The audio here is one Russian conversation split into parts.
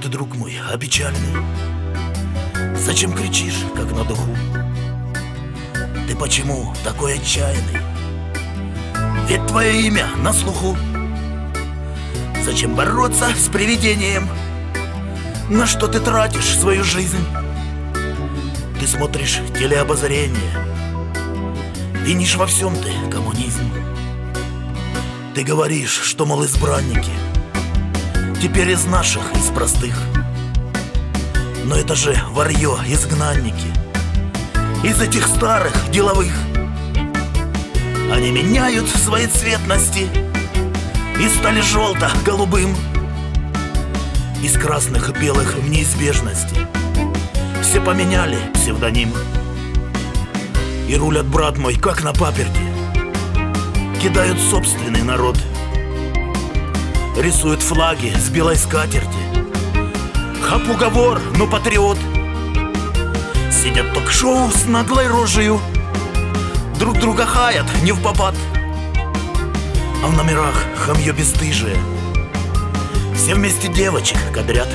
ты, друг мой, опечаленный? Зачем кричишь, как на духу? Ты почему такой отчаянный? Ведь твое имя на слуху. Зачем бороться с привидением? На что ты тратишь свою жизнь? Ты смотришь телеобозрение, винишь во всем ты коммунизм. Ты говоришь, что, мол, избранники теперь из наших, из простых. Но это же варьё, изгнанники из этих старых деловых. Они меняют свои цветности и стали желто-голубым, из красных и белых в неизбежности. Все поменяли псевдоним и рулят, брат мой, как на паперти. Кидают собственный народ, рисуют флаги с белой скатерти. Хапуговор, но патриот. Сидят ток-шоу с наглой рожею, друг друга хаят не впопад, а в номерах хамье бесстыжие все вместе девочек кадрят.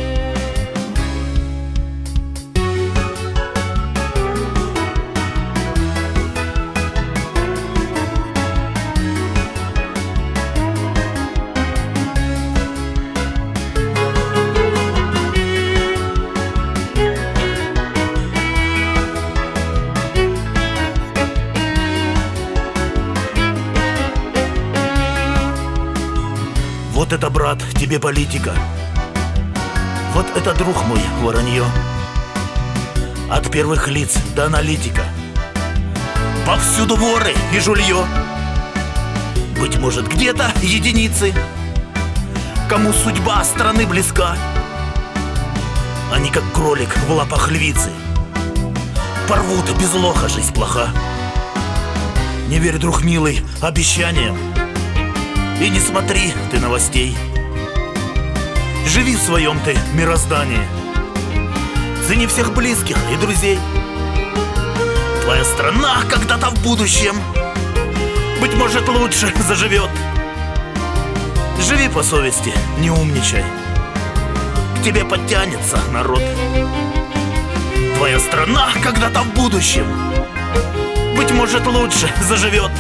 Вот это, брат, тебе политика. Вот это, друг мой, воронье. От первых лиц до аналитика повсюду воры и жулье. Быть может, где-то единицы, кому судьба страны близка. Они, как кролик в лапах львицы, порвут без лоха, жизнь плоха. Не верь, друг милый, обещаниям, и не смотри ты новостей. Живи в своем ты мироздании, цени всех близких и друзей. Твоя страна когда-то в будущем, быть может, лучше заживет. Живи по совести, не умничай, к тебе подтянется народ. Твоя страна когда-то в будущем, быть может, лучше заживет.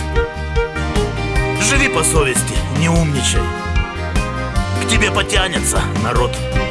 Живи по совести, не умничай, к тебе потянется народ.